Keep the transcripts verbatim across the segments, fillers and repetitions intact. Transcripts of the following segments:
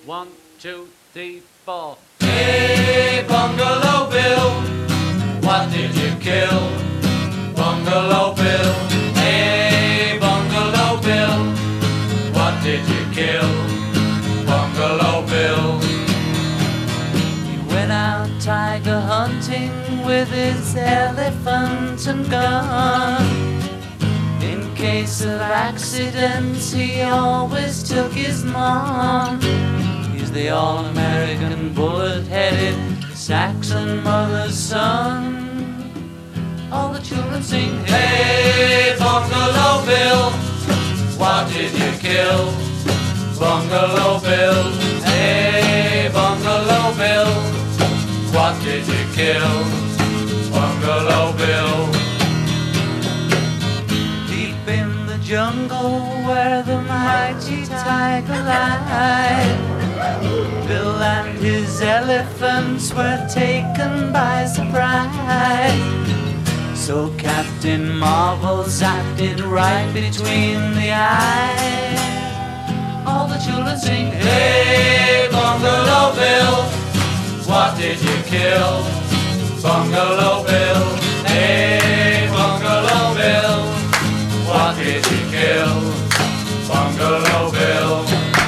One, two, three, four. Hey, Bungalow Bill, what did you kill? Bungalow Bill, hey, Bungalow Bill, what did you kill? Bungalow Bill. He went out tiger hunting with his elephant and gun. In case of accidents, he always took his mom. He's the all-American bullet-headed Saxon mother's son. All the children sing, Hey, Bungalow Bill, what did you kill? Bungalow Bill, hey, Bungalow Bill, what did you kill? Bungalow Bill. deep in the jungle where the mighty tiger lied, Bill and his elephants were taken by surprise. So Captain Marvel zapped it right between the eyes. All the children sing, Hey, Bungalow Bill, what did you kill? Bungalow Bill, hey, Bungalow Bill, what did you kill? Bungalow Bill.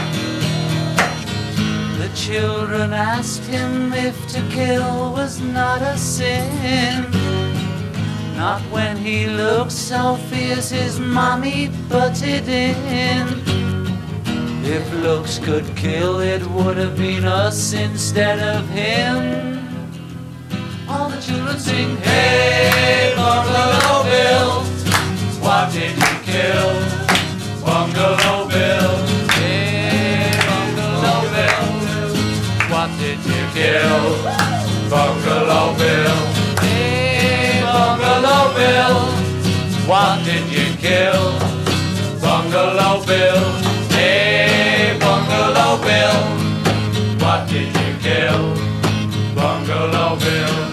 The children asked him if to kill was not a sin. Not when he looked so fierce his mommy butted in. If looks could kill, it would have been us instead of him. All the children sing, Hey, Bungalow Bill, what did you kill? Bungalow Bill, hey, Bungalow Bill, what did you kill? Bungalow Bill, hey, Bungalow Bill, what did you kill? Bungalow Bill, hey, Bungalow Bill, what did you kill? Bungalow Bill.